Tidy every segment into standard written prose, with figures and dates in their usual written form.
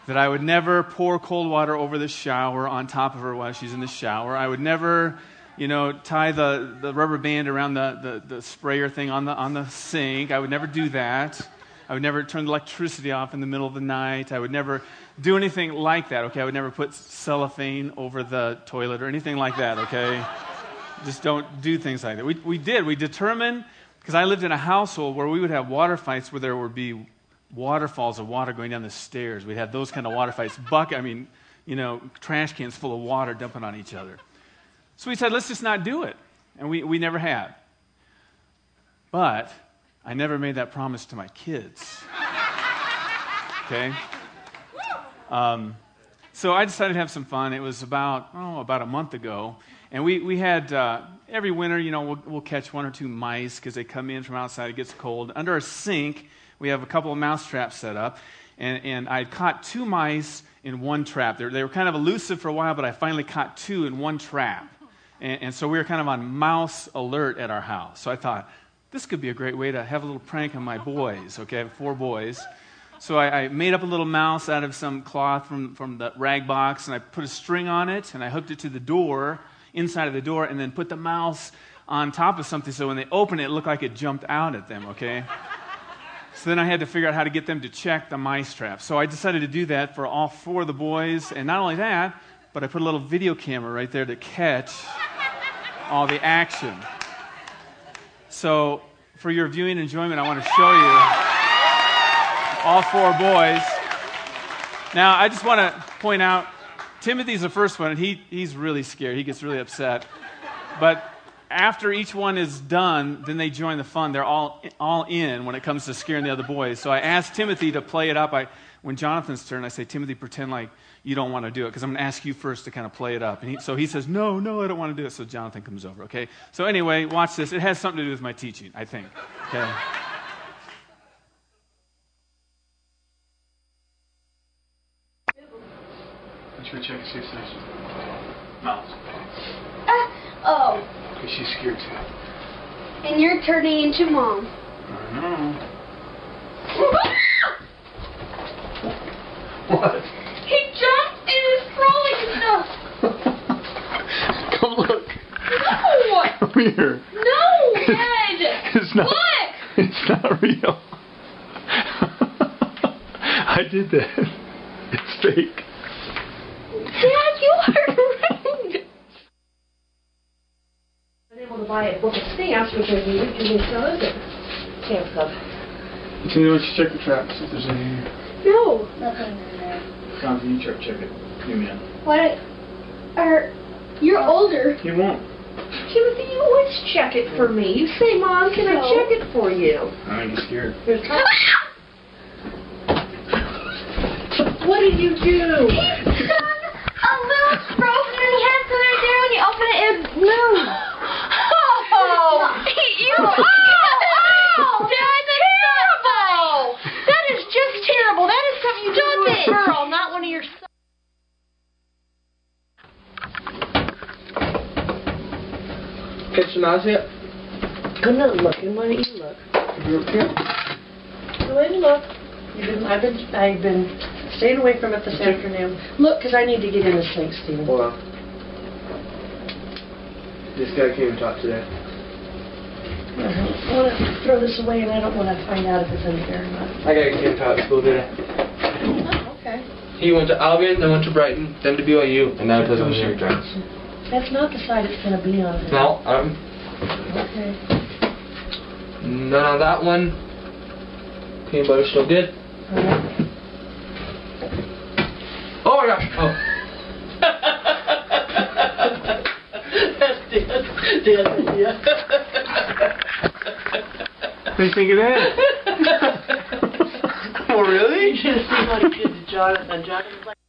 that I would never pour cold water over the shower on top of her while she's in the shower. I would never, tie the rubber band around the sprayer thing on the sink. I would never do that. I would never turn the electricity off in the middle of the night. I would never do anything like that, okay? I would never put cellophane over the toilet or anything like that, okay? Just don't do things like that. We determined, because I lived in a household where we would have water fights where there would be waterfalls of water going down the stairs. We'd have those kind of water fights. Trash cans full of water dumping on each other. So we said, let's just not do it. And we never have. But I never made that promise to my kids. Okay? So I decided to have some fun. It was about a month ago. And we had, every winter, we'll catch one or two mice because they come in from outside. It gets cold. Under our sink, we have a couple of mouse traps set up. And I caught 2 mice in one trap. They were kind of elusive for a while, but I finally caught 2 in one trap. And so we were kind of on mouse alert at our house. So I thought, this could be a great way to have a little prank on my boys. Okay, I have 4 boys. So I made up a little mouse out of some cloth from the rag box, and I put a string on it, and I hooked it to the door, inside of the door, and then put the mouse on top of something so when they opened it, it looked like it jumped out at them, okay? So then I had to figure out how to get them to check the mice trap. So I decided to do that for all 4 of the boys, and not only that, but I put a little video camera right there to catch all the action. So for your viewing enjoyment, I want to show you all 4 boys. Now, I just want to point out, Timothy's the first one, and he's really scared. He gets really upset. But after each one is done, then they join the fun. They're all in when it comes to scaring the other boys. So I asked Timothy to play it up. When Jonathan's turn, I say, Timothy, pretend like you don't want to do it, because I'm going to ask you first to kind of play it up. And so he says, no, I don't want to do it. So Jonathan comes over, okay? So anyway, watch this. It has something to do with my teaching, I think. Okay? Should we check and see if there's mouse? Because she's scared too. And you're turning into Mom. I know. What? He jumped and is throwing stuff. Come look. No. Come here. No, Ed. It's not. Look. It's not real. I did that. It's fake. Dad, you are rude. I'm able to buy a book of stamps, which I needed because they still is it. Stamp Club. Continue to check the trap, see if there's any here. No. Nothing in there. Jonathan, you check it. You man. What? You're older. You won't. Timothy, you always check it for me. You say, Mom, can I check it for you? I'm just scared. What did you do? He's done a little stroke and he has it right there when you open it. It moves. Oh! Dad, that's terrible! That is just terrible. That is something you do to a girl, not one of your sons. Catch the mouse yet? I'm not looking. Why don't you look? You look here? Go ahead and look. I've been staying away from it this afternoon. Look, because I need to get in the sink, Stephen. Hold on. This guy came and talked today. I want to throw this away, and I don't want to find out if it's in there or not. I got a kid taught at school today. Oh, okay. He went to Albion, then went to Brighton, then to BYU, and now he plays on the New York Giants. That's not the side it's going to be on. No, Okay. none on that one. Peanut butter's still good. Oh my gosh! Oh. That's Dad's idea. What do you think of that? Oh, really? You should have seen what he did to Jonathan. Jonathan's like...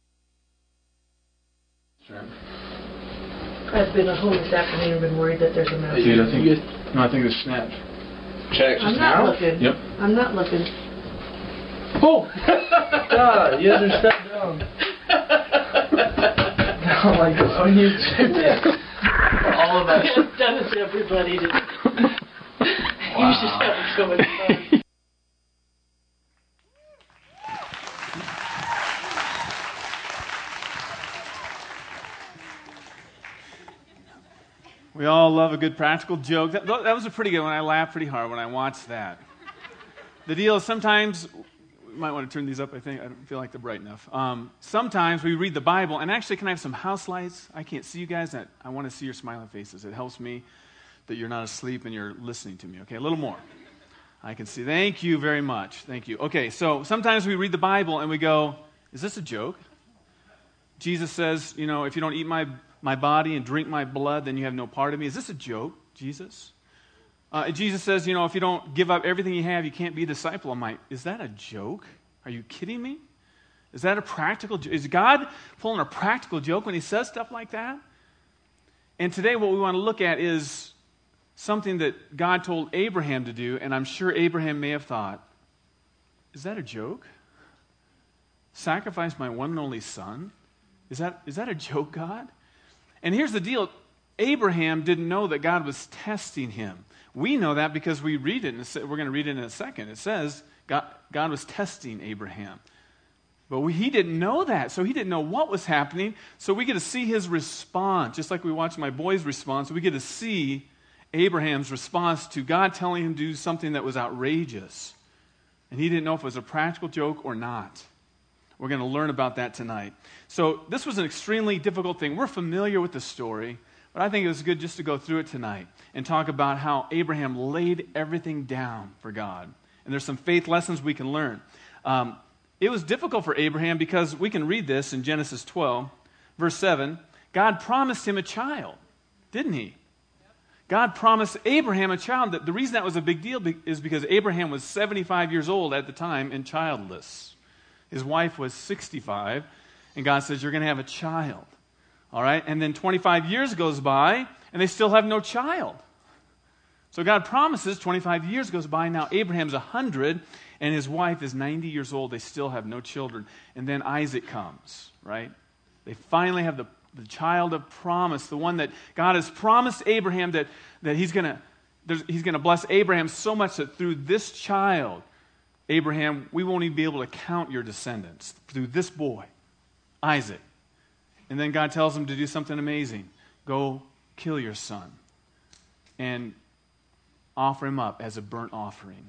I've been at home this afternoon and been worried that there's a mouse. Dude, I think it's snapped. Check. I'm not looking. Yep. I'm not looking. Oh! God, you guys are stuck down. Oh my God. You all of us. I've done this to everybody. You just have so much fun. We all love a good practical joke. That was a pretty good one. I laughed pretty hard when I watched that. The deal is sometimes, we might want to turn these up, I think. I don't feel like they're bright enough. Sometimes we read the Bible, and actually, can I have some house lights? I can't see you guys. I want to see your smiling faces. It helps me that you're not asleep and you're listening to me. Okay, a little more. I can see. Thank you very much. Thank you. Okay, so sometimes we read the Bible and we go, is this a joke? Jesus says, if you don't eat my body and drink my blood, then you have no part of me. Is this a joke, Jesus? Jesus says, if you don't give up everything you have, you can't be a disciple. I'm like, is that a joke? Are you kidding me? Is that a practical joke? Is God pulling a practical joke when he says stuff like that? And today what we want to look at is something that God told Abraham to do, and I'm sure Abraham may have thought, is that a joke? Sacrifice my one and only son? Is that a joke, God? And here's the deal. Abraham didn't know that God was testing him. We know that because we read it, and we're going to read it in a second. It says God was testing Abraham. But he didn't know that, so he didn't know what was happening. So we get to see his response, just like we watch my boy's response. We get to see Abraham's response to God telling him to do something that was outrageous. And he didn't know if it was a practical joke or not. We're going to learn about that tonight. So this was an extremely difficult thing. We're familiar with the story, but I think it was good just to go through it tonight and talk about how Abraham laid everything down for God. And there's some faith lessons we can learn. It was difficult for Abraham because we can read this in Genesis 12, verse 7. God promised him a child, didn't he? God promised Abraham a child. The reason that was a big deal is because Abraham was 75 years old at the time and childless. His wife was 65, and God says, you're going to have a child. All right? And then 25 years goes by, and they still have no child. So God promises, 25 years goes by, now Abraham's 100, and his wife is 90 years old. They still have no children. And then Isaac comes, right? They finally have the child of promise, the one that God has promised Abraham that he's going to bless Abraham so much that through this child, Abraham, we won't even be able to count your descendants through this boy, Isaac. And then God tells him to do something amazing. Go kill your son and offer him up as a burnt offering.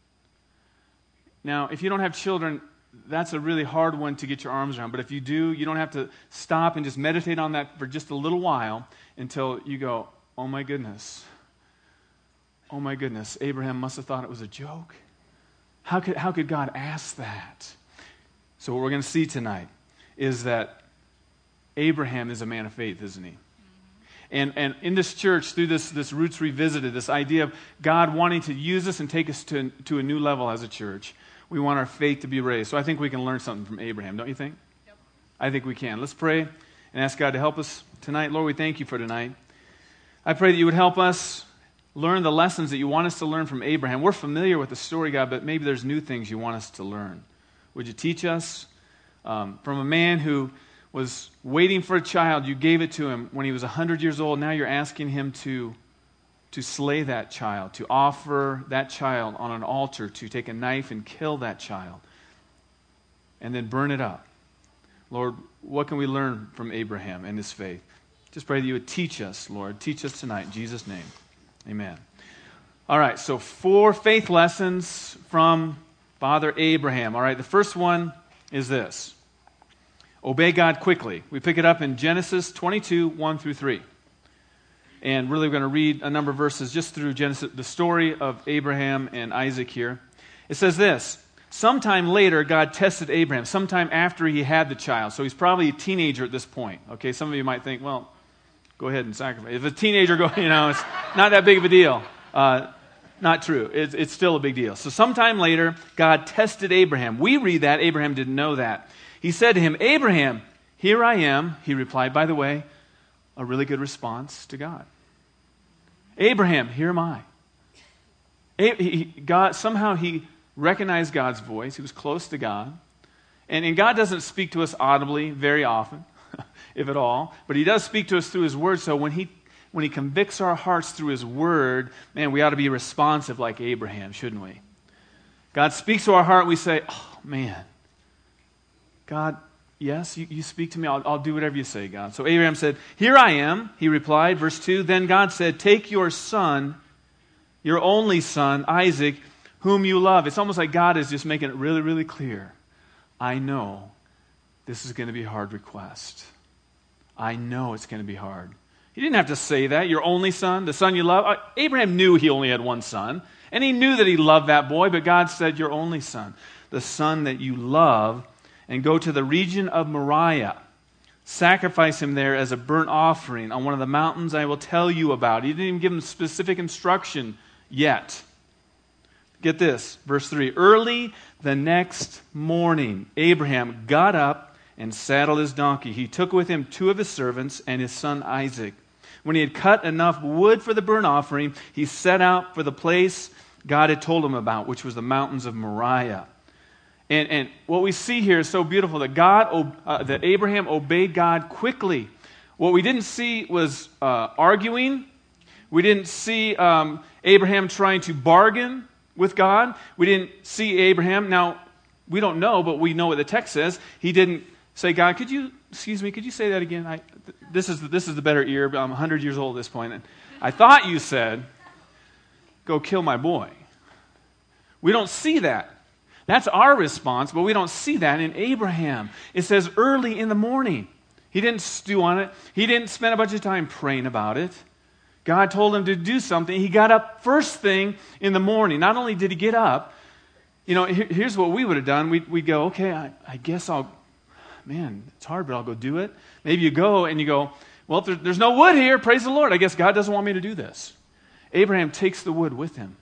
Now, if you don't have children, that's a really hard one to get your arms around. But if you do, you don't have to stop and just meditate on that for just a little while until you go, oh my goodness, Abraham must have thought it was a joke. How could God ask that? So what we're going to see tonight is that Abraham is a man of faith, isn't he? And in this church, through this Roots Revisited, this idea of God wanting to use us and take us to a new level as a church, we want our faith to be raised. So I think we can learn something from Abraham, don't you think? Yep. I think we can. Let's pray and ask God to help us tonight. Lord, we thank you for tonight. I pray that you would help us learn the lessons that you want us to learn from Abraham. We're familiar with the story, God, but maybe there's new things you want us to learn. Would you teach us from a man who was waiting for a child? You gave it to him when he was 100 years old. Now you're asking him to slay that child, to offer that child on an altar, to take a knife and kill that child, and then burn it up. Lord, what can we learn from Abraham and his faith? Just pray that you would teach us, Lord. Teach us tonight in Jesus' name. Amen. All right, so 4 faith lessons from Father Abraham. All right, the first one is this. Obey God quickly. We pick it up in Genesis 22, 1 through 3. And really we're going to read a number of verses just through Genesis, the story of Abraham and Isaac here. It says this, sometime later God tested Abraham, sometime after he had the child. So he's probably a teenager at this point. Okay, some of you might think, well, go ahead and sacrifice. If a teenager it's not that big of a deal. Not true. It's still a big deal. So sometime later, God tested Abraham. We read that. Abraham didn't know that. He said to him, Abraham, here I am. He replied, by the way, a really good response to God. Abraham, here am I. Somehow he recognized God's voice. He was close to God. And God doesn't speak to us audibly very often, if at all. But he does speak to us through his word. So when he convicts our hearts through his word, man, we ought to be responsive like Abraham, shouldn't we? God speaks to our heart, we say, oh man, God, yes, you speak to me. I'll do whatever you say, God. So Abraham said, here I am, he replied. Verse 2, then God said, take your son, your only son, Isaac, whom you love. It's almost like God is just making it really, really clear. I know this is going to be a hard request. I know it's going to be hard. He didn't have to say that. Your only son, the son you love. Abraham knew he only had one son, and he knew that he loved that boy, but God said, your only son, the son that you love, and go to the region of Moriah. Sacrifice him there as a burnt offering on one of the mountains I will tell you about. He didn't even give him specific instruction yet. Get this, verse 3. Early the next morning, Abraham got up and saddled his donkey. He took with him 2 of his servants and his son Isaac. When he had cut enough wood for the burnt offering, he set out for the place God had told him about, which was the mountains of Moriah. And what we see here is so beautiful that Abraham obeyed God quickly. What we didn't see was arguing. We didn't see Abraham trying to bargain with God. We didn't see Abraham. Now, we don't know, but we know what the text says. He didn't say, God, could you say that again? This is the better ear. I'm 100 years old at this point. And I thought you said, go kill my boy. We don't see that. That's our response, but we don't see that in Abraham. It says early in the morning. He didn't stew on it. He didn't spend a bunch of time praying about it. God told him to do something. He got up first thing in the morning. Not only did he get up, here's what we would have done. We'd go, okay, I guess it's hard, but I'll go do it. Maybe you go and you go, well, if there's no wood here, praise the Lord. I guess God doesn't want me to do this. Abraham takes the wood with him.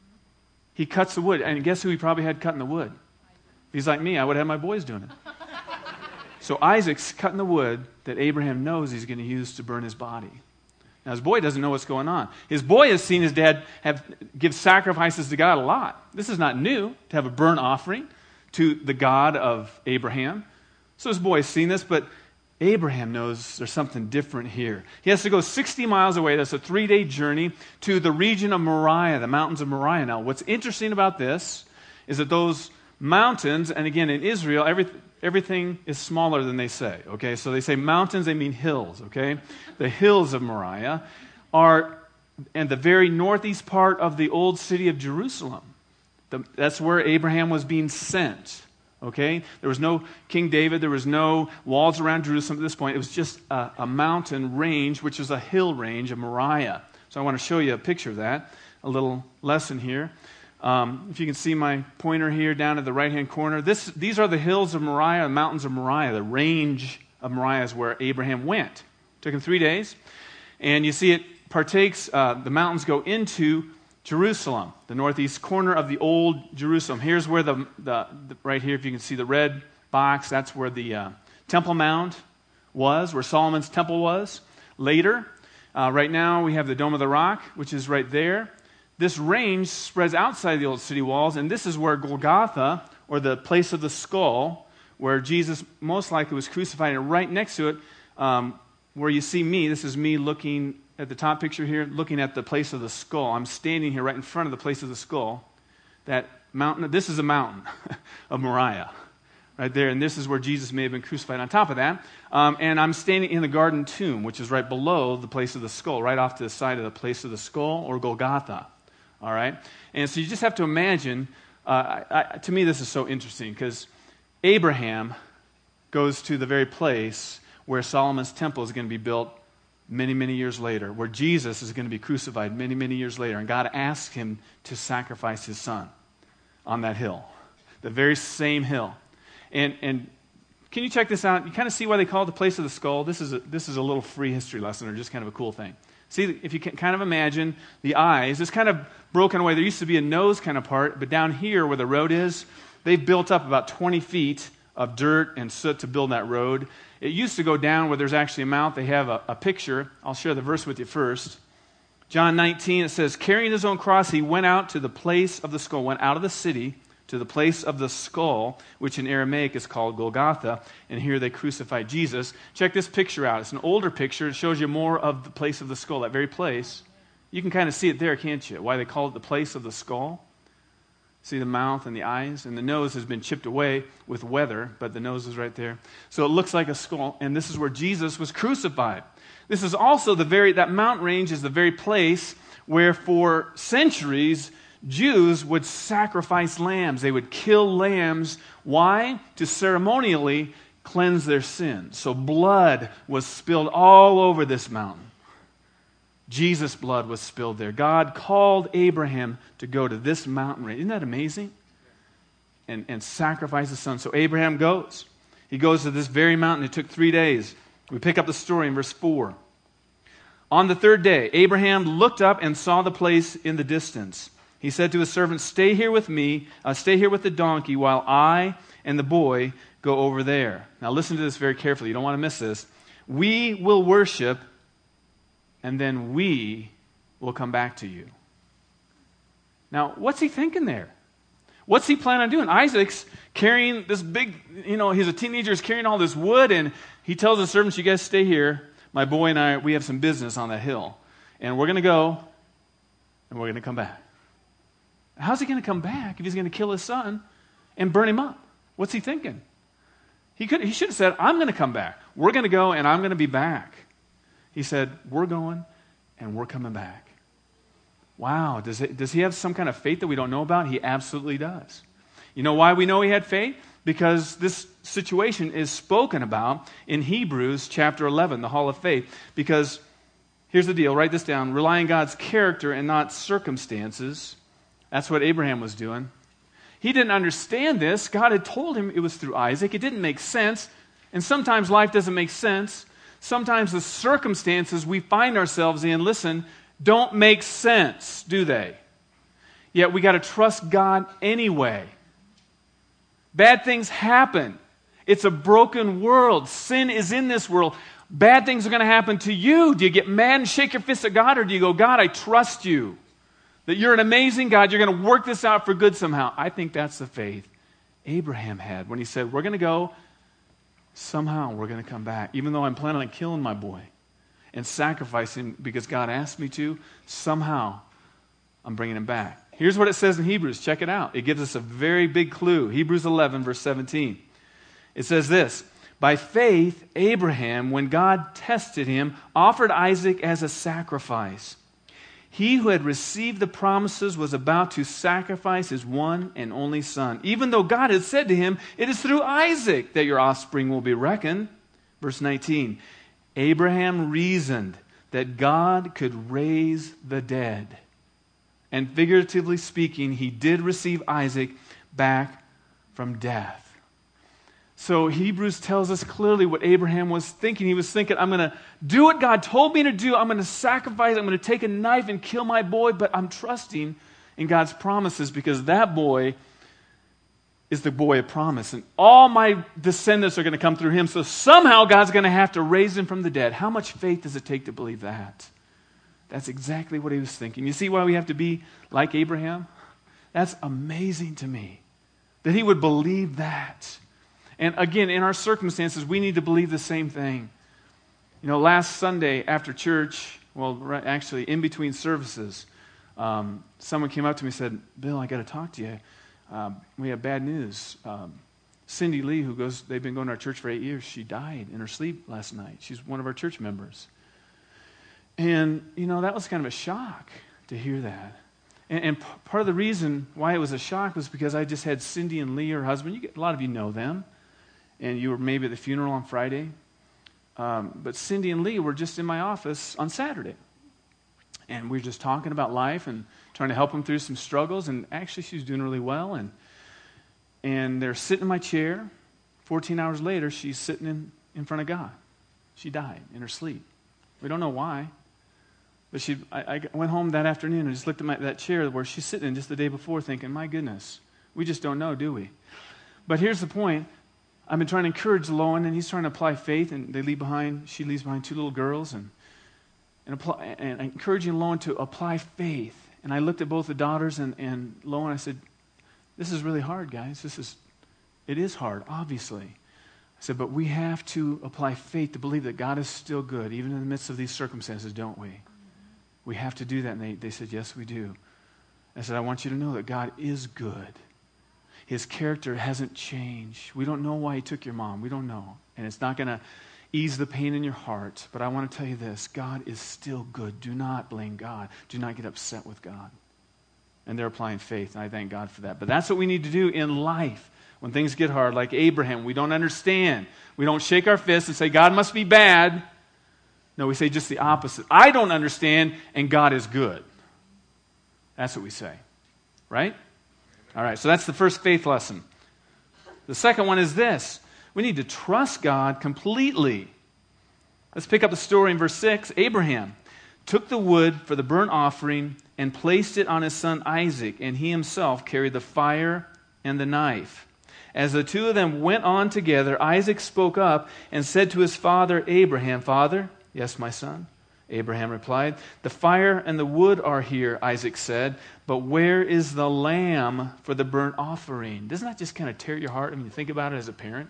He cuts the wood, and guess who he probably had cutting the wood? If he's like me, I would have my boys doing it. So Isaac's cutting the wood that Abraham knows he's going to use to burn his body. Now his boy doesn't know what's going on. His boy has seen his dad give sacrifices to God a lot. This is not new, to have a burnt offering to the God of Abraham. So his boy has seen this, but Abraham knows there's something different here. He has to go 60 miles away. That's a 3-day journey to the region of Moriah, the mountains of Moriah. Now, what's interesting about this is that those mountains, and again, in Israel, everything is smaller than they say, okay? So they say mountains, they mean hills, okay? The hills of Moriah are in the very northeast part of the old city of Jerusalem. That's where Abraham was being sent. Okay? There was no King David. There was no walls around Jerusalem at this point. It was just a mountain range, which is a hill range of Moriah. So I want to show you a picture of that, a little lesson here. If you can see my pointer here down at the right-hand corner, these are the hills of Moriah, the mountains of Moriah. The range of Moriah is where Abraham went. It took him 3 days. And you see it partakes, the mountains go into Jerusalem, the northeast corner of the old Jerusalem. Here's where the right here, if you can see the red box, that's where the Temple Mount was, where Solomon's temple was. Later, right now we have the Dome of the Rock, which is right there. This range spreads outside the old city walls, and this is where Golgotha, or the place of the skull, where Jesus most likely was crucified, and right next to it, where you see me, this is me looking at the top picture here, looking at the place of the skull. I'm standing here right in front of the place of the skull. That mountain, this is a mountain of Moriah, right there. And this is where Jesus may have been crucified on top of that. And I'm standing in the garden tomb, which is right below the place of the skull, right off to the side of the place of the skull, or Golgotha. All right? And so you just have to imagine, to me this is so interesting, because Abraham goes to the very place where Solomon's temple is going to be built many, many years later, where Jesus is going to be crucified many, many years later. And God asked him to sacrifice his son on that hill, the very same hill. And can you check this out? You kind of see why they call it the place of the skull. This is a little free history lesson, or just kind of a cool thing. See, if you can kind of imagine the eyes, it's kind of broken away. There used to be a nose kind of part, but down here where the road is, they've built up about 20 feet of dirt and soot to build that road. It used to go down where there's actually a mount. They have a picture. I'll share the verse with you first. John 19, it says, carrying his own cross, he went out to the place of the skull, went out of the city to the place of the skull, which in Aramaic is called Golgotha, and here they crucified Jesus. Check this picture out. It's an older picture. It shows you more of the place of the skull, that very place. You can kind of see it there, can't you? Why they call it the place of the skull. See the mouth and the eyes? And the nose has been chipped away with weather, but the nose is right there. So it looks like a skull, and this is where Jesus was crucified. This is also that mountain range is the very place where for centuries Jews would sacrifice lambs. They would kill lambs. Why? To ceremonially cleanse their sins. So blood was spilled all over this mountain. Jesus' blood was spilled there. God called Abraham to go to this mountain range. Isn't that amazing? And sacrifice his son. So Abraham goes. He goes to this very mountain. It took 3 days. We pick up the story in verse 4. On the third day, Abraham looked up and saw the place in the distance. He said to his servant, stay here with the donkey while I and the boy go over there. Now listen to this very carefully. You don't want to miss this. We will worship, and then we will come back to you. Now, what's he thinking there? What's he planning on doing? Isaac's carrying this big, he's a teenager, he's carrying all this wood, and he tells his servants, you guys stay here. My boy and I, we have some business on that hill. And we're going to go, and we're going to come back. How's he going to come back if he's going to kill his son and burn him up? What's he thinking? He should have said, I'm going to come back. We're going to go, and I'm going to be back. He said, we're going, and we're coming back. Wow, does he have some kind of faith that we don't know about? He absolutely does. You know why we know he had faith? Because this situation is spoken about in Hebrews chapter 11, the Hall of Faith. Because here's the deal, write this down. Rely on God's character and not circumstances. That's what Abraham was doing. He didn't understand this. God had told him it was through Isaac. It didn't make sense. And sometimes life doesn't make sense. Sometimes the circumstances we find ourselves in, listen, don't make sense, do they? Yet we got to trust God anyway. Bad things happen. It's a broken world. Sin is in this world. Bad things are going to happen to you. Do you get mad and shake your fist at God, or do you go, God, I trust you, that you're an amazing God, you're going to work this out for good somehow? I think that's the faith Abraham had when he said, we're going to go, somehow we're going to come back. Even though I'm planning on killing my boy and sacrificing because God asked me to, somehow I'm bringing him back. Here's what it says in Hebrews. Check it out. It gives us a very big clue. Hebrews 11, verse 17. It says this, by faith, Abraham, when God tested him, offered Isaac as a sacrifice. He who had received the promises was about to sacrifice his one and only son, even though God had said to him, it is through Isaac that your offspring will be reckoned. Verse 19, Abraham reasoned that God could raise the dead. And figuratively speaking, he did receive Isaac back from death. So Hebrews tells us clearly what Abraham was thinking. He was thinking, I'm going to do what God told me to do. I'm going to sacrifice. I'm going to take a knife and kill my boy. But I'm trusting in God's promises because that boy is the boy of promise. And all my descendants are going to come through him. So somehow God's going to have to raise him from the dead. How much faith does it take to believe that? That's exactly what he was thinking. You see why we have to be like Abraham? That's amazing to me, that he would believe that. And again, in our circumstances, we need to believe the same thing. Last Sunday after church, actually in between services, someone came up to me and said, Bill, I got to talk to you. We have bad news. Cindy Lee, they've been going to our church for 8 years, she died in her sleep last night. She's one of our church members. And, that was kind of a shock to hear that. And part of the reason why it was a shock was because I just had Cindy and Lee, her husband. A lot of you know them. And you were maybe at the funeral on Friday. But Cindy and Lee were just in my office on Saturday. And we were just talking about life and trying to help them through some struggles. And actually, she was doing really well. And they're sitting in my chair. 14 hours later, she's sitting in front of God. She died in her sleep. We don't know why. But I went home that afternoon and just looked at that chair where she's sitting in just the day before thinking, my goodness, we just don't know, do we? But here's the point. I've been trying to encourage Lowen, and he's trying to apply faith, and she leaves behind 2 little girls, and encouraging Lowen to apply faith. And I looked at both the daughters and Lowen, I said, this is really hard, guys. It is hard, obviously. I said, but we have to apply faith to believe that God is still good, even in the midst of these circumstances, don't we? We have to do that. And they said, yes, we do. I said, I want you to know that God is good. His character hasn't changed. We don't know why he took your mom. We don't know. And it's not going to ease the pain in your heart. But I want to tell you this. God is still good. Do not blame God. Do not get upset with God. And they're applying faith, and I thank God for that. But that's what we need to do in life. When things get hard, like Abraham, we don't understand. We don't shake our fists and say, God must be bad. No, we say just the opposite. I don't understand, and God is good. That's what we say. Right? All right, so that's the first faith lesson. The second one is this. We need to trust God completely. Let's pick up the story in verse 6. Abraham took the wood for the burnt offering and placed it on his son Isaac, and he himself carried the fire and the knife. As the two of them went on together, Isaac spoke up and said to his father Abraham, Father? Yes, my son. Abraham replied, The fire and the wood are here, Isaac said, but where is the lamb for the burnt offering? Doesn't that just kind of tear your heart when you think about it as a parent?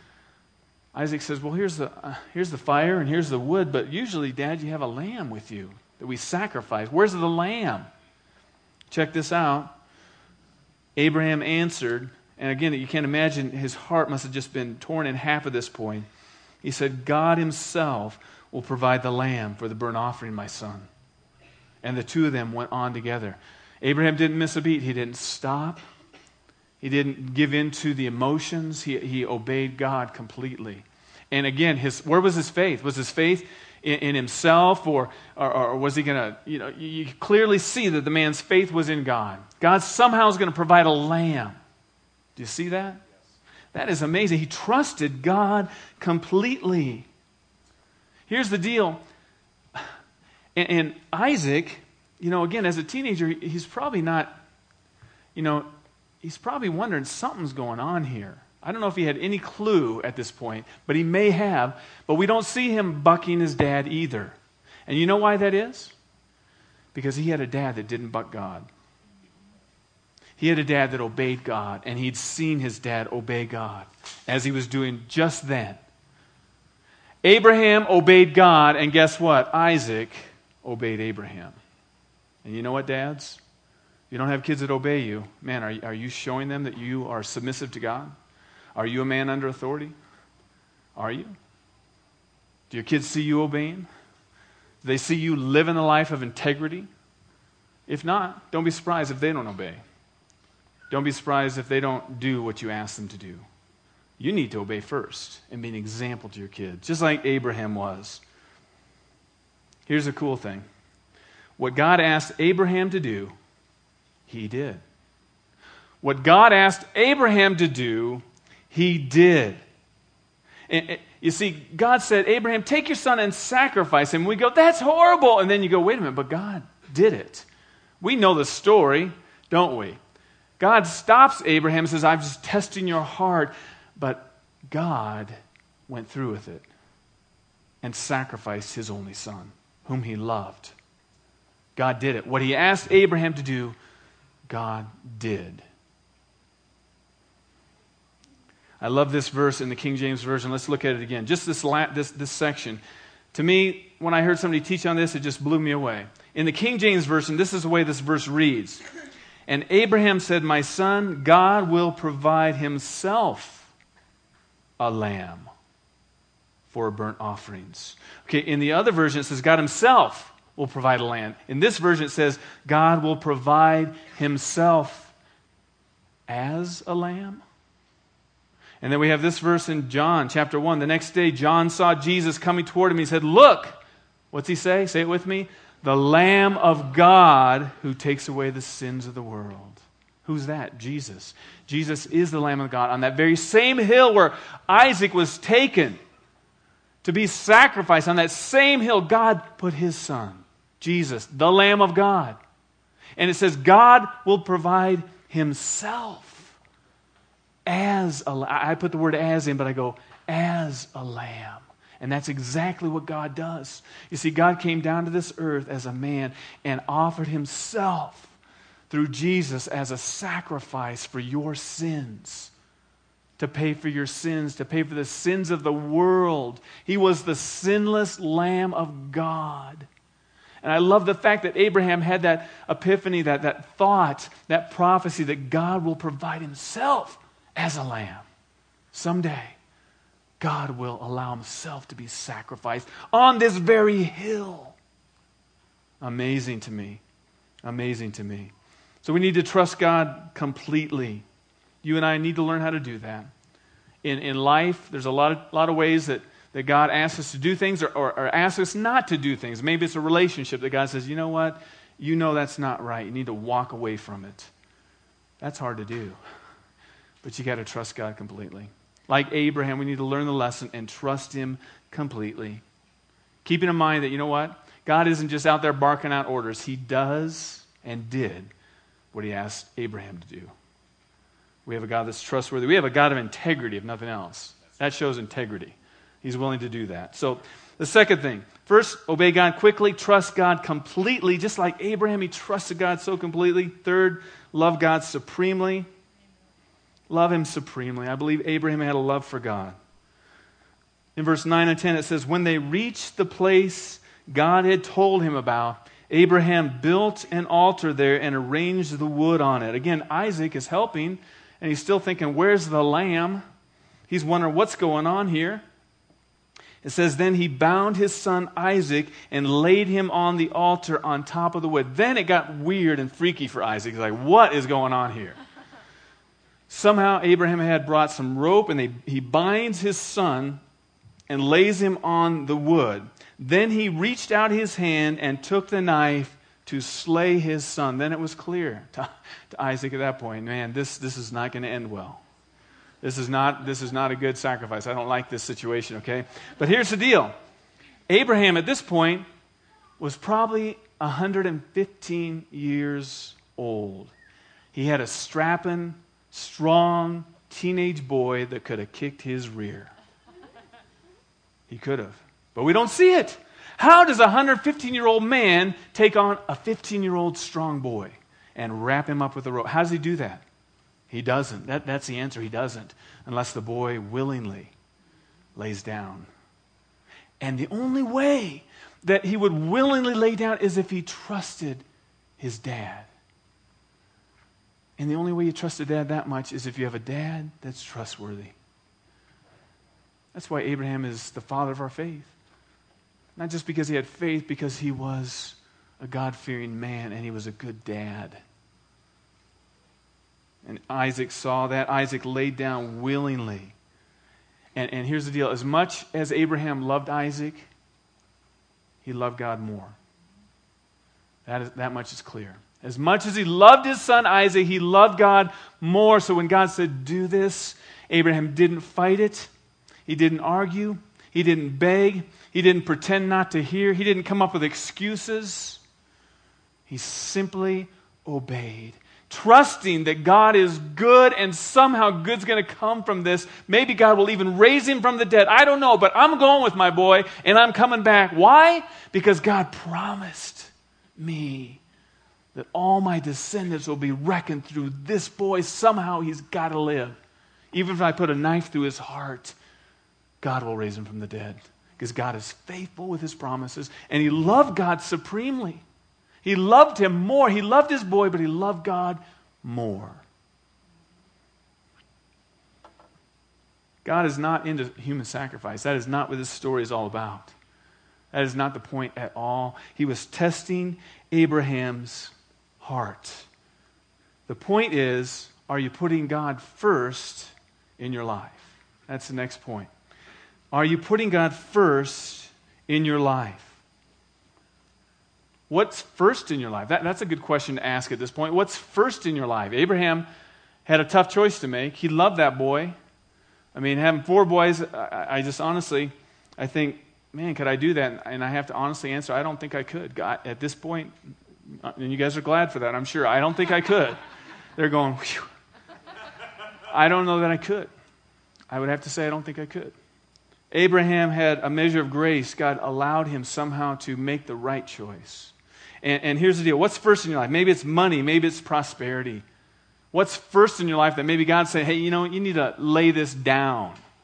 Isaac says, well, here's the fire and here's the wood, but usually, Dad, you have a lamb with you that we sacrifice. Where's the lamb? Check this out. Abraham answered, and again, you can't imagine, his heart must have just been torn in half at this point. He said, God himself will provide the lamb for the burnt offering, my son. And the two of them went on together. Abraham didn't miss a beat. He didn't stop. He didn't give in to the emotions. He obeyed God completely. And again, where was his faith? Was his faith in himself, or was he going to, you clearly see that the man's faith was in God. God somehow is going to provide a lamb. Do you see that? Yes. That is amazing. He trusted God completely. Here's the deal. And Isaac, again, as a teenager, he's probably not, he's probably wondering something's going on here. I don't know if he had any clue at this point, but he may have. But we don't see him bucking his dad either. And you know why that is? Because he had a dad that didn't buck God. He had a dad that obeyed God, and he'd seen his dad obey God as he was doing just then. Abraham obeyed God, and guess what? Isaac obeyed Abraham. And you know what, dads? You don't have kids that obey you. Man, are you showing them that you are submissive to God? Are you a man under authority? Are you? Do your kids see you obeying? Do they see you living a life of integrity? If not, don't be surprised if they don't obey. Don't be surprised if they don't do what you ask them to do. You need to obey first and be an example to your kids, just like Abraham was. Here's the cool thing. What God asked Abraham to do, he did. What God asked Abraham to do, he did. And you see, God said, Abraham, take your son and sacrifice him. We go, that's horrible. And then you go, wait a minute, but God did it. We know the story, don't we? God stops Abraham and says, I'm just testing your heart. But God went through with it and sacrificed his only son, whom he loved. God did it. What he asked Abraham to do, God did. I love this verse in the King James Version. Let's look at it again. Just this section. To me, when I heard somebody teach on this, it just blew me away. In the King James Version, this is the way this verse reads. And Abraham said, my son, God will provide himself a lamb for burnt offerings. Okay, in the other version, it says God himself will provide a lamb. In this version, it says God will provide himself as a lamb. And then we have this verse in John chapter 1. The next day, John saw Jesus coming toward him. He said, look, what's he say? Say it with me. The Lamb of God who takes away the sins of the world. Who's that? Jesus. Jesus is the Lamb of God. On that very same hill where Isaac was taken to be sacrificed, on that same hill, God put his son, Jesus, the Lamb of God. And it says God will provide himself as a lamb. I put the word as in, but I go, as a lamb. And that's exactly what God does. You see, God came down to this earth as a man and offered himself through Jesus as a sacrifice for your sins, to pay for your sins, to pay for the sins of the world. He was the sinless Lamb of God. And I love the fact that Abraham had that epiphany, that thought, that prophecy that God will provide himself as a lamb. Someday, God will allow himself to be sacrificed on this very hill. Amazing to me. Amazing to me. So we need to trust God completely. You and I need to learn how to do that. In life, there's a lot of ways that God asks us to do things or asks us not to do things. Maybe it's a relationship that God says, you know what? You know that's not right. You need to walk away from it. That's hard to do. But you got to trust God completely. Like Abraham, we need to learn the lesson and trust him completely. Keeping in mind that, you know what? God isn't just out there barking out orders. He does and did what he asked Abraham to do. We have a God that's trustworthy. We have a God of integrity, if nothing else. That shows integrity. He's willing to do that. So the second thing, first, obey God quickly, trust God completely. Just like Abraham, he trusted God so completely. Third, love God supremely. Love him supremely. I believe Abraham had a love for God. In verse 9 and 10 it says, when they reached the place God had told him about, Abraham built an altar there and arranged the wood on it. Again, Isaac is helping, and he's still thinking, where's the lamb? He's wondering what's going on here. It says, then he bound his son Isaac and laid him on the altar on top of the wood. Then it got weird and freaky for Isaac. He's like, what is going on here? Somehow Abraham had brought some rope, and he binds his son and lays him on the wood. Then he reached out his hand and took the knife to slay his son. Then it was clear to Isaac at that point, man, this is not going to end well. This is not a good sacrifice. I don't like this situation, okay? But here's the deal. Abraham at this point was probably 115 years old. He had a strapping, strong teenage boy that could have kicked his rear. He could have. But we don't see it. How does a 115-year-old man take on a 15-year-old strong boy and wrap him up with a rope? How does he do that? He doesn't. That's the answer. He doesn't. Unless the boy willingly lays down. And the only way that he would willingly lay down is if he trusted his dad. And the only way you trust a dad that much is if you have a dad that's trustworthy. That's why Abraham is the father of our faith. Not just because he had faith, because he was a God-fearing man and he was a good dad. And Isaac saw that. Isaac laid down willingly. And here's the deal. As much as Abraham loved Isaac, he loved God more. That much is clear. As much as he loved his son Isaac, he loved God more. So when God said, do this, Abraham didn't fight it. He didn't argue. He didn't beg. He didn't pretend not to hear. He didn't come up with excuses. He simply obeyed, trusting that God is good and somehow good's going to come from this. Maybe God will even raise him from the dead. I don't know, but I'm going with my boy and I'm coming back. Why? Because God promised me that all my descendants will be reckoned through this boy. Somehow he's got to live. Even if I put a knife through his heart, God will raise him from the dead. Because God is faithful with his promises. And he loved God supremely. He loved him more. He loved his boy, but he loved God more. God is not into human sacrifice. That is not what this story is all about. That is not the point at all. He was testing Abraham's heart. The point is, are you putting God first in your life? That's the next point. Are you putting God first in your life? What's first in your life? That's a good question to ask at this point. What's first in your life? Abraham had a tough choice to make. He loved that boy. I mean, having 4 boys, I just honestly, I think, man, could I do that? And I have to honestly answer, I don't think I could. God, at this point, and you guys are glad for that, I'm sure. I don't think I could. They're going, whew. I don't know that I could. I would have to say I don't think I could. Abraham had a measure of grace. God allowed him somehow to make the right choice. And here's the deal. What's first in your life? Maybe it's money. Maybe it's prosperity. What's first in your life that maybe God said, hey, you know, you need to lay this down.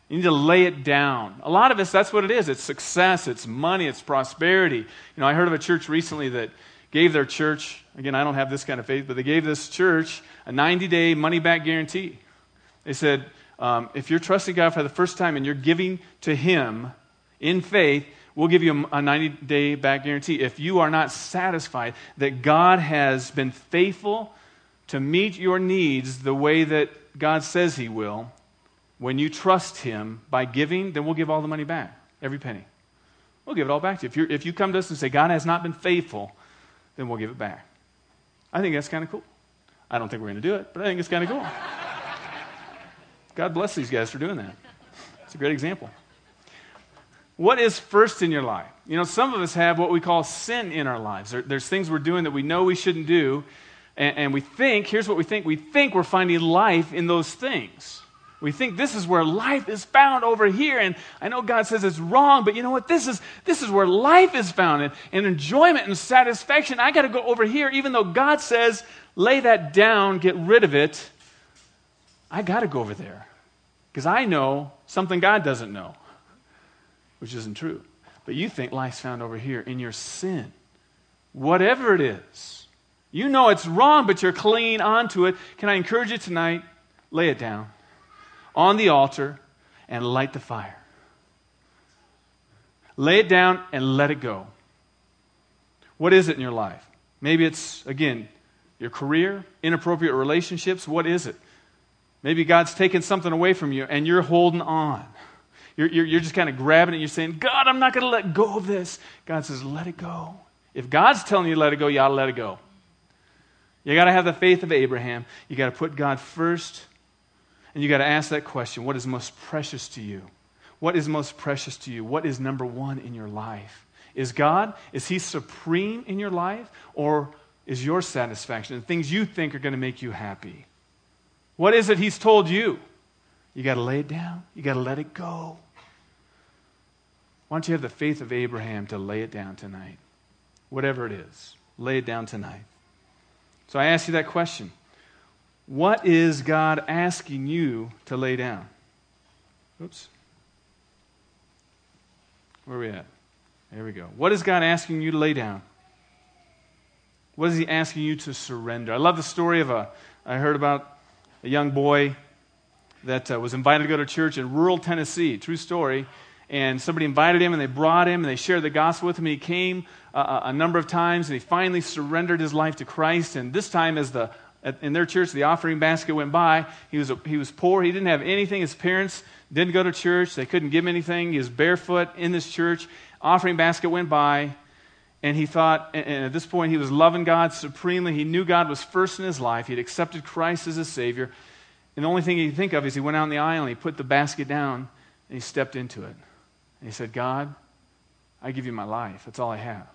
You need to lay it down. A lot of us, that's what it is. It's success, it's money, it's prosperity. I heard of a church recently that gave their church, again, I don't have this kind of faith, but they gave this church a 90-day money-back guarantee. They said, if you're trusting God for the first time and you're giving to Him in faith, we'll give you a 90-day back guarantee. If you are not satisfied that God has been faithful to meet your needs the way that God says He will, when you trust Him by giving, then we'll give all the money back, every penny. We'll give it all back to you. If you come to us and say, God has not been faithful, then we'll give it back. I think that's kind of cool. I don't think we're going to do it, but I think it's kind of cool. God bless these guys for doing that. It's a great example. What is first in your life? Some of us have what we call sin in our lives. There's things we're doing that we know we shouldn't do, and we think, here's what we think we're finding life in those things. We think this is where life is found over here, and I know God says it's wrong, but you know what? This is where life is found, and enjoyment and satisfaction. I got to go over here, even though God says, lay that down, get rid of it. I got to go over there, because I know something God doesn't know, which isn't true. But you think life's found over here in your sin, whatever it is. You know it's wrong, but you're clinging on to it. Can I encourage you tonight? Lay it down on the altar and light the fire. Lay it down and let it go. What is it in your life? Maybe it's, again, your career, inappropriate relationships. What is it? Maybe God's taken something away from you and you're holding on. You're just kind of grabbing it. You're saying, God, I'm not going to let go of this. God says, let it go. If God's telling you to let it go, you ought to let it go. You got to have the faith of Abraham. You got to put God first. And you got to ask that question, what is most precious to you? What is most precious to you? What is number one in your life? Is God, is He supreme in your life? Or is your satisfaction and things you think are going to make you happy? What is it He's told you? You got to lay it down. You got to let it go. Why don't you have the faith of Abraham to lay it down tonight? Whatever it is, lay it down tonight. So I ask you that question. What is God asking you to lay down? Oops. Where are we at? There we go. What is God asking you to lay down? What is He asking you to surrender? I love the story of I heard about a young boy that was invited to go to church in rural Tennessee. True story. And somebody invited him, and they brought him, and they shared the gospel with him. He came a number of times, and he finally surrendered his life to Christ. And this time, in their church, the offering basket went by. He was poor. He didn't have anything. His parents didn't go to church. They couldn't give him anything. He was barefoot in this church. Offering basket went by, and he thought, and at this point, he was loving God supremely. He knew God was first in his life. He had accepted Christ as his Savior. And the only thing he could think of is he went out in the aisle, and he put the basket down, and he stepped into it. And he said, God, I give you my life. That's all I have.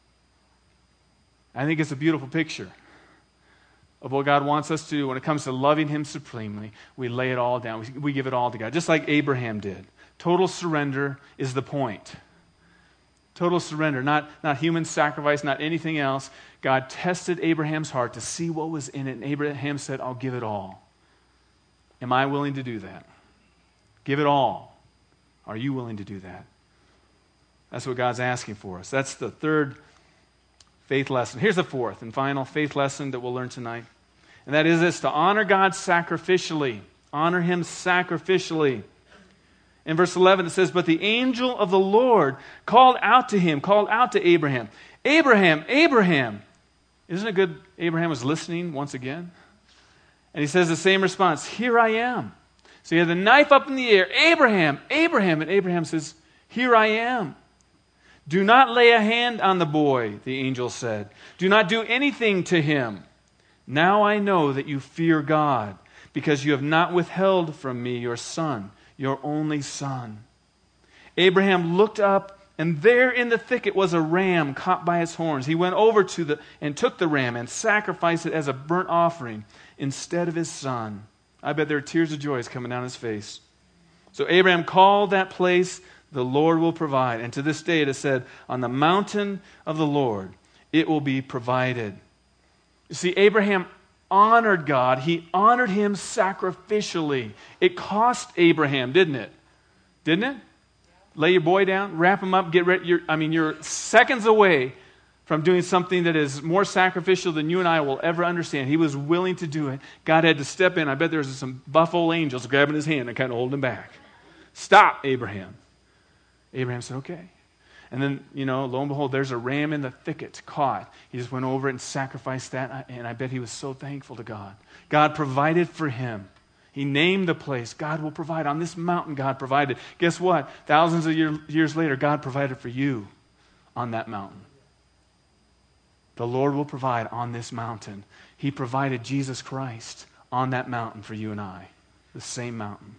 I think it's a beautiful picture of what God wants us to do when it comes to loving Him supremely. We lay it all down. We give it all to God, just like Abraham did. Total surrender is the point. Total surrender, not human sacrifice, not anything else. God tested Abraham's heart to see what was in it, and Abraham said, I'll give it all. Am I willing to do that? Give it all. Are you willing to do that? That's what God's asking for us. That's the third faith lesson. Here's the fourth and final faith lesson that we'll learn tonight. And that is this, to honor God sacrificially. Honor Him sacrificially. In verse 11 it says, but the angel of the Lord called out to Abraham, Abraham, Abraham. Isn't it good Abraham was listening once again? And he says the same response, here I am. So he had the knife up in the air, Abraham, Abraham. And Abraham says, here I am. Do not lay a hand on the boy, the angel said. Do not do anything to him. Now I know that you fear God, because you have not withheld from me your son, your only son. Abraham looked up, and there in the thicket was a ram caught by its horns. He went over and took the ram and sacrificed it as a burnt offering instead of his son. I bet there are tears of joy coming down his face. So Abraham called that place, the Lord will provide. And to this day it is said, on the mountain of the Lord it will be provided. You see, Abraham honored God. He honored Him sacrificially. It cost Abraham, didn't it? Didn't it? Lay your boy down, wrap him up, get ready. You're seconds away from doing something that is more sacrificial than you and I will ever understand. He was willing to do it. God had to step in. I bet there's some buff old angels grabbing his hand and kind of holding him back. Stop, Abraham. Abraham said, okay. And then, lo and behold, there's a ram in the thicket caught. He just went over and sacrificed that, and I bet he was so thankful to God. God provided for him. He named the place. God will provide. On this mountain, God provided. Guess what? Thousands of years later, God provided for you on that mountain. The Lord will provide on this mountain. He provided Jesus Christ on that mountain for you and I. The same mountain.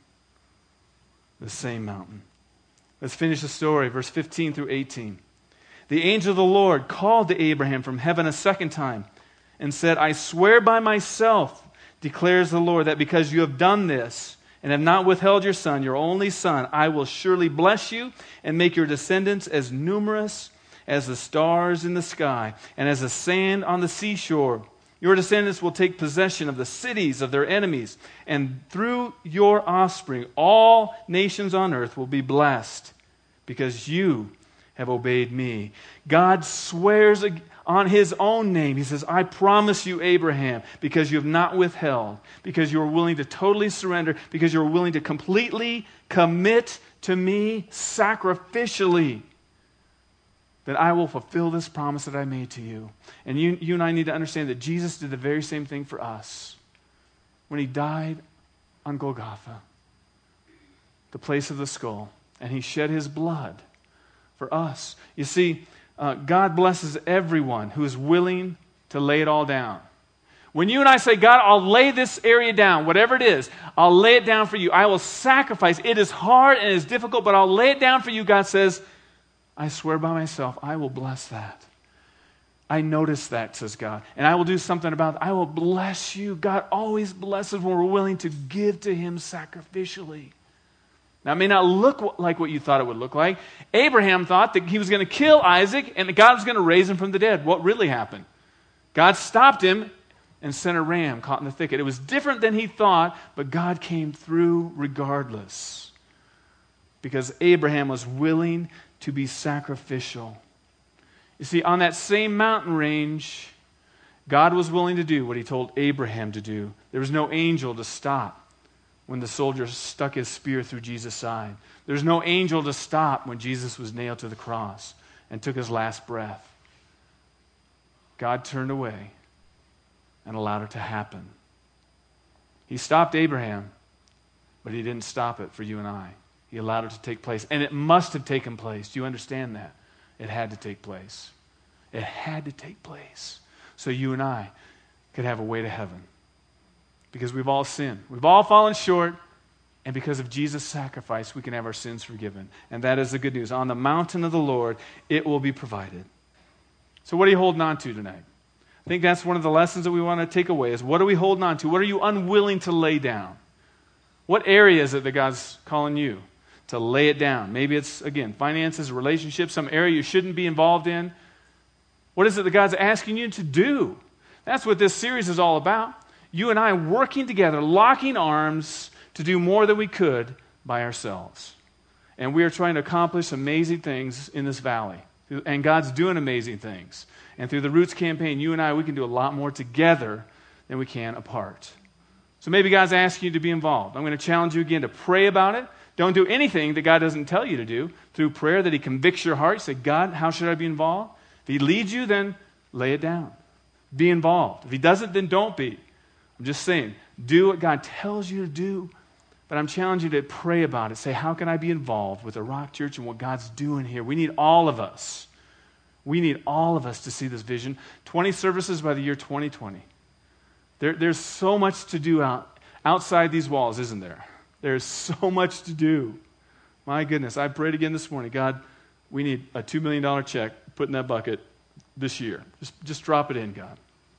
The same mountain. Let's finish the story, verse 15 through 18. The angel of the Lord called to Abraham from heaven a second time and said, I swear by myself, declares the Lord, that because you have done this and have not withheld your son, your only son, I will surely bless you and make your descendants as numerous as the stars in the sky and as the sand on the seashore. Your descendants will take possession of the cities of their enemies, and through your offspring all nations on earth will be blessed because you have obeyed me. God swears on his own name. He says, I promise you, Abraham, because you have not withheld, because you are willing to totally surrender, because you are willing to completely commit to me sacrificially, that I will fulfill this promise that I made to you. And you and I need to understand that Jesus did the very same thing for us when he died on Golgotha, the place of the skull, and he shed his blood for us. You see, God blesses everyone who is willing to lay it all down. When you and I say, God, I'll lay this area down, whatever it is, I'll lay it down for you. I will sacrifice. It is hard and it is difficult, but I'll lay it down for you. God says, I swear by myself, I will bless that. I notice that, says God, and I will do something about it. I will bless you. God always blesses when we're willing to give to him sacrificially. Now, it may not look like what you thought it would look like. Abraham thought that he was going to kill Isaac and that God was going to raise him from the dead. What really happened? God stopped him and sent a ram caught in the thicket. It was different than he thought, but God came through regardless because Abraham was willing to be sacrificial. You see, on that same mountain range, God was willing to do what he told Abraham to do. There was no angel to stop when the soldier stuck his spear through Jesus' side. There's no angel to stop when Jesus was nailed to the cross and took his last breath. God turned away and allowed it to happen. He stopped Abraham, but he didn't stop it for you and I. He allowed it to take place. And it must have taken place. Do you understand that? It had to take place. It had to take place so you and I could have a way to heaven. Because we've all sinned. We've all fallen short. And because of Jesus' sacrifice, we can have our sins forgiven. And that is the good news. On the mountain of the Lord, it will be provided. So what are you holding on to tonight? I think that's one of the lessons that we want to take away is what are we holding on to? What are you unwilling to lay down? What area is it that God's calling you to lay it down? Maybe it's, again, finances, relationships, some area you shouldn't be involved in. What is it that God's asking you to do? That's what this series is all about. You and I working together, locking arms to do more than we could by ourselves. And we are trying to accomplish amazing things in this valley. And God's doing amazing things. And through the Roots campaign, you and I, we can do a lot more together than we can apart. So maybe God's asking you to be involved. I'm going to challenge you again to pray about it. Don't do anything that God doesn't tell you to do. Through prayer that he convicts your heart. Say, God, how should I be involved? If he leads you, then lay it down. Be involved. If he doesn't, then don't be. I'm just saying, do what God tells you to do. But I'm challenging you to pray about it. Say, how can I be involved with the Rock Church and what God's doing here? We need all of us. We need all of us to see this vision. 20 services by the year 2020. There's so much to do outside these walls, isn't there? There's so much to do. My goodness, I prayed again this morning. God, we need a $2 million check put in that bucket this year. Just drop it in, God.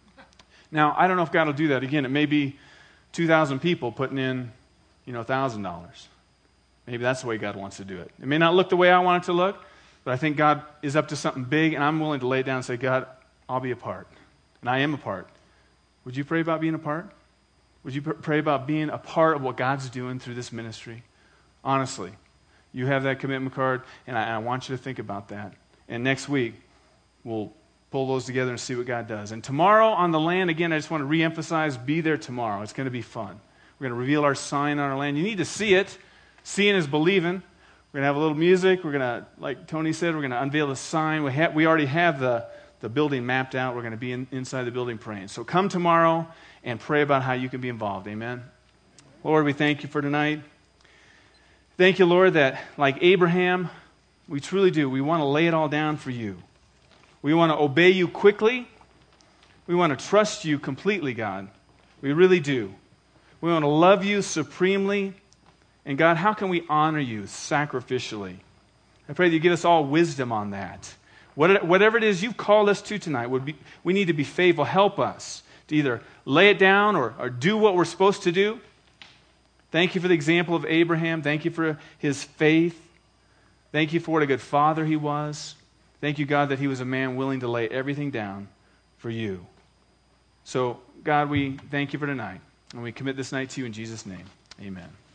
Now, I don't know if God will do that. Again, it may be 2,000 people putting in, $1,000. Maybe that's the way God wants to do it. It may not look the way I want it to look, but I think God is up to something big, and I'm willing to lay it down and say, God, I'll be a part. And I am a part. Would you pray about being a part? Would you pray about being a part of what God's doing through this ministry? Honestly, You have that commitment card, and I want you to think about that. And next week, we'll pull those together and see what God does. And tomorrow on the land, again, I just want to reemphasize, be there tomorrow. It's going to be fun. We're going to reveal our sign on our land. You need to see it. Seeing is believing. We're going to have a little music. We're going to, like Tony said, we're going to unveil the sign. We already have the building mapped out. We're going to be inside the building praying. So come tomorrow and pray about how you can be involved. Amen. Lord, we thank you for tonight. Thank you, Lord, that like Abraham, we truly do. We want to lay it all down for you. We want to obey you quickly. We want to trust you completely, God. We really do. We want to love you supremely. And God, how can we honor you sacrificially? I pray that you give us all wisdom on that. Whatever it is you've called us to tonight, we need to be faithful. Help us to either lay it down or do what we're supposed to do. Thank you for the example of Abraham. Thank you for his faith. Thank you for what a good father he was. Thank you, God, that he was a man willing to lay everything down for you. So, God, we thank you for tonight. And we commit this night to you in Jesus' name. Amen.